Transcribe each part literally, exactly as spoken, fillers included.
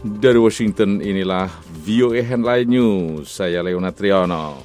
Dari Washington, inilah V O A Headline News. Saya Leonard Triono.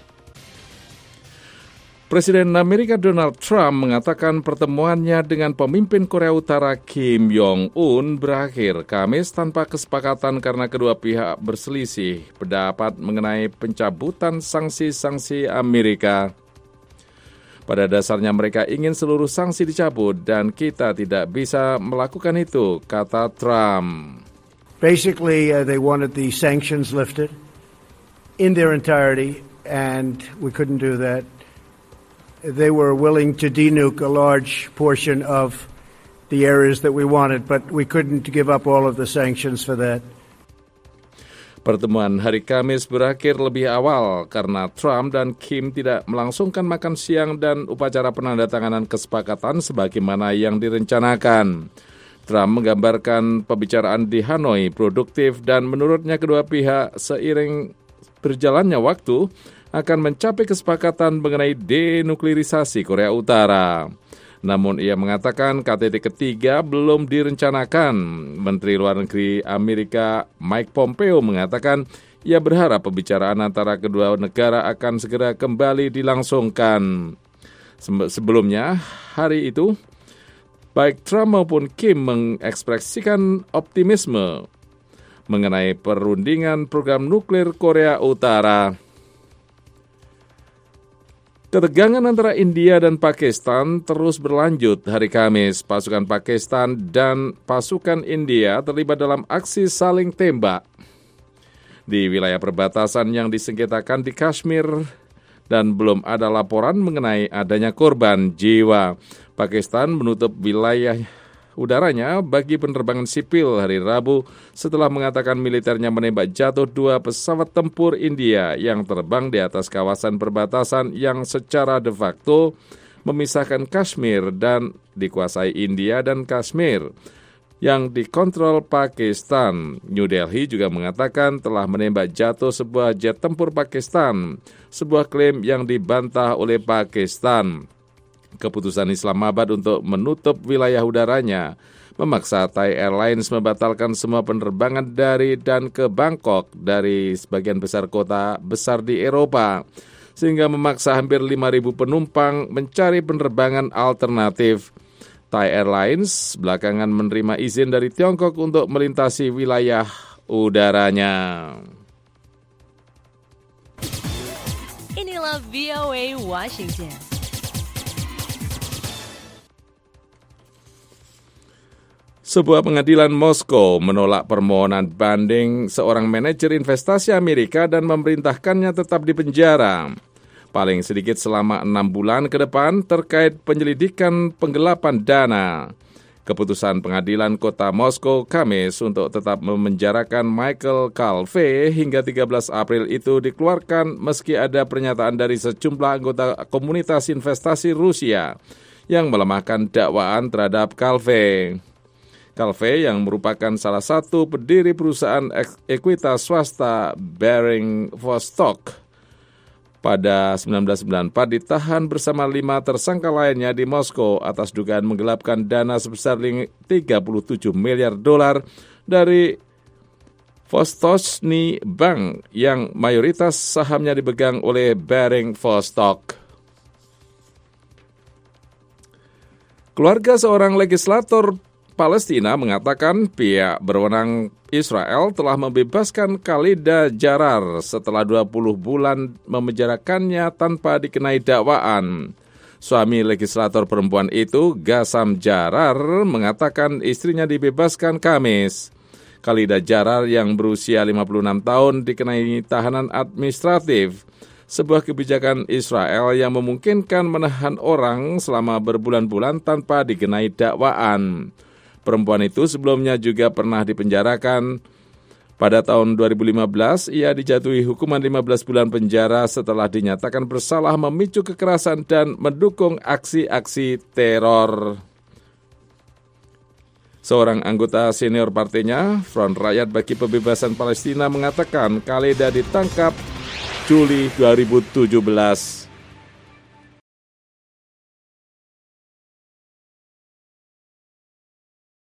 Presiden Amerika Donald Trump mengatakan pertemuannya dengan pemimpin Korea Utara Kim Jong-un berakhir Kamis tanpa kesepakatan karena kedua pihak berselisih pendapat mengenai pencabutan sanksi-sanksi Amerika. Pada dasarnya mereka ingin seluruh sanksi dicabut dan kita tidak bisa melakukan itu, kata Trump. Basically, uh, they wanted the sanctions lifted in their entirety, and we couldn't do that. They were willing to denuke a large portion of the areas that we wanted, but we couldn't give up all of the sanctions for that. Pertemuan hari Kamis berakhir lebih awal karena Trump dan Kim tidak melangsungkan makan siang dan upacara penandatanganan kesepakatan sebagaimana yang direncanakan. Trump menggambarkan pembicaraan di Hanoi produktif dan menurutnya kedua pihak seiring berjalannya waktu akan mencapai kesepakatan mengenai denuklirisasi Korea Utara. Namun ia mengatakan K T T ketiga belum direncanakan. Menteri Luar Negeri Amerika Mike Pompeo mengatakan ia berharap pembicaraan antara kedua negara akan segera kembali dilangsungkan. Sebelumnya, hari itu, baik Trump maupun Kim mengekspresikan optimisme mengenai perundingan program nuklir Korea Utara. Ketegangan antara India dan Pakistan terus berlanjut hari Kamis. Pasukan Pakistan dan pasukan India terlibat dalam aksi saling tembak di wilayah perbatasan yang disengketakan di Kashmir dan belum ada laporan mengenai adanya korban jiwa. Pakistan menutup wilayah udaranya bagi penerbangan sipil hari Rabu setelah mengatakan militernya menembak jatuh dua pesawat tempur India yang terbang di atas kawasan perbatasan yang secara de facto memisahkan Kashmir dan dikuasai India dan Kashmir yang dikontrol Pakistan. New Delhi juga mengatakan telah menembak jatuh sebuah jet tempur Pakistan, sebuah klaim yang dibantah oleh Pakistan. Keputusan Islamabad untuk menutup wilayah udaranya memaksa Thai Airlines membatalkan semua penerbangan dari dan ke Bangkok dari sebagian besar kota besar di Eropa, sehingga memaksa hampir lima ribu penumpang mencari penerbangan alternatif. Thai Airlines belakangan menerima izin dari Tiongkok untuk melintasi wilayah udaranya. Inilah V O A Washington. Sebuah pengadilan Moskow menolak permohonan banding seorang manajer investasi Amerika dan memerintahkannya tetap di penjara paling sedikit selama enam bulan ke depan terkait penyelidikan penggelapan dana. Keputusan pengadilan kota Moskow Kamis untuk tetap memenjarakan Michael Calve hingga tiga belas April itu dikeluarkan meski ada pernyataan dari sejumlah anggota komunitas investasi Rusia yang melemahkan dakwaan terhadap Calve. Calve yang merupakan salah satu pendiri perusahaan ekuitas swasta Baring Vostok pada seribu sembilan ratus sembilan puluh empat ditahan bersama lima tersangka lainnya di Moskow atas dugaan menggelapkan dana sebesar tiga puluh tujuh miliar dolar dari Vostochny Bank yang mayoritas sahamnya dipegang oleh Baring Vostok. Keluarga seorang legislator Palestina mengatakan pihak berwenang Israel telah membebaskan Khalida Jarrar setelah dua puluh bulan memenjarakannya tanpa dikenai dakwaan. Suami legislator perempuan itu, Gassam Jarrar, mengatakan istrinya dibebaskan Kamis. Khalida Jarrar yang berusia lima puluh enam tahun dikenai tahanan administratif, sebuah kebijakan Israel yang memungkinkan menahan orang selama berbulan-bulan tanpa dikenai dakwaan. Perempuan itu sebelumnya juga pernah dipenjarakan. Pada tahun dua ribu lima belas, ia dijatuhi hukuman lima belas bulan penjara setelah dinyatakan bersalah memicu kekerasan dan mendukung aksi-aksi teror. Seorang anggota senior partainya, Front Rakyat Bagi Pembebasan Palestina, mengatakan Khalida ditangkap Juli dua ribu tujuh belas.